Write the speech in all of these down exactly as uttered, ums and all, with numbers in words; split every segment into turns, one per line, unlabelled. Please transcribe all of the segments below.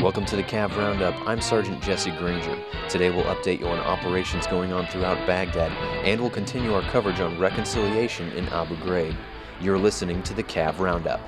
Welcome to the Cav Roundup. I'm Sergeant Jesse Granger. Today we'll update you on operations going on throughout Baghdad, and we'll continue our coverage on reconciliation in Abu Ghraib. You're listening to the Cav Roundup.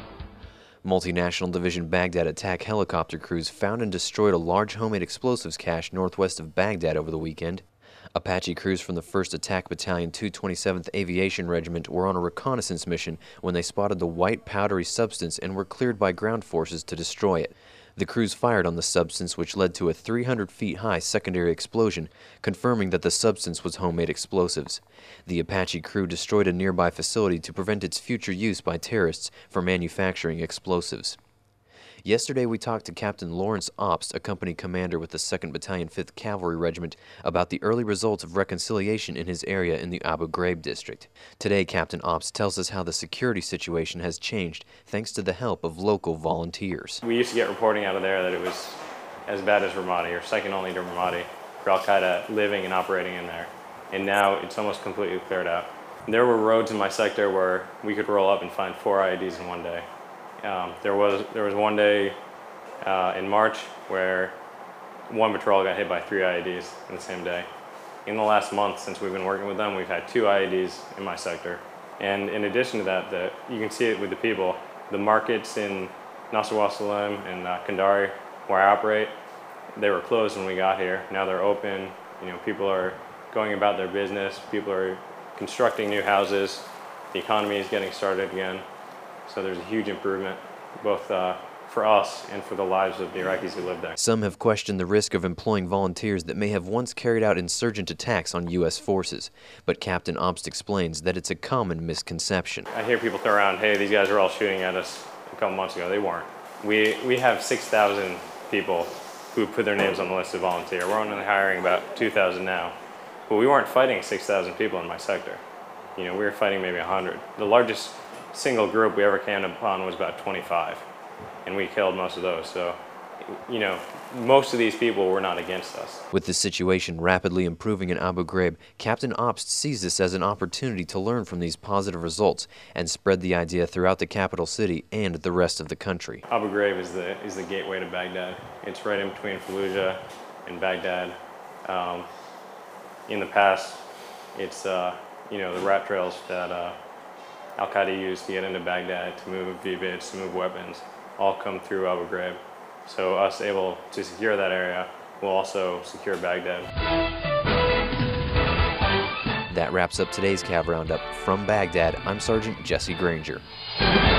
Multinational Division Baghdad attack helicopter crews found and destroyed a large homemade explosives cache northwest of Baghdad over the weekend. Apache crews from the first Attack Battalion two twenty-seventh Aviation Regiment were on a reconnaissance mission when they spotted the white powdery substance and were cleared by ground forces to destroy it. The crews fired on the substance, which led to a three hundred feet high secondary explosion, confirming that the substance was homemade explosives. The Apache crew destroyed a nearby facility to prevent its future use by terrorists for manufacturing explosives. Yesterday we talked to Captain Lawrence Obst, a company commander with the second Battalion fifth Cavalry Regiment, about the early results of reconciliation in his area in the Abu Ghraib district. Today Captain Obst tells us how the security situation has changed thanks to the help of local volunteers.
We used to get reporting out of there that it was as bad as Ramadi, or second only to Ramadi, for Al-Qaeda living and operating in there. And now it's almost completely cleared out. There were roads in my sector where we could roll up and find four I E Ds in one day. Um, there was there was one day uh, in March where one patrol got hit by three I E Ds in the same day. In the last month since we've been working with them, we've had two I E Ds in my sector. And in addition to that, the, you can see it with the people. The markets in Nasr wa Salam and uh, Kandari, where I operate, they were closed when we got here. Now they're open. You know, people are going about their business. People are constructing new houses. The economy is getting started again. So there's a huge improvement, both uh, for us and for the lives of the Iraqis who live there.
Some have questioned the risk of employing volunteers that may have once carried out insurgent attacks on U S forces, but Captain Obst explains that it's a common misconception.
I hear people throw around, hey, these guys are all shooting at us a couple months ago. They weren't. We, we have six thousand people who put their names on the list to volunteer. We're only hiring about two thousand now, but we weren't fighting six thousand people in my sector. You know, we were fighting maybe one hundred. The largest single group we ever came upon was about twenty-five, and we killed most of those. So, you know, most of these people were not against us.
With the situation rapidly improving in Abu Ghraib, Captain Obst sees this as an opportunity to learn from these positive results and spread the idea throughout the capital city and the rest of the country.
Abu Ghraib is the is the gateway to Baghdad. It's right in between Fallujah and Baghdad. Um, in the past, it's uh, you know, the rat trails that uh, Al-Qaeda used to get into Baghdad, to move V BIDs, to move weapons, all come through Abu Ghraib. So us able to secure that area will also secure Baghdad.
That wraps up today's Cav Roundup. From Baghdad, I'm Sergeant Jesse Granger.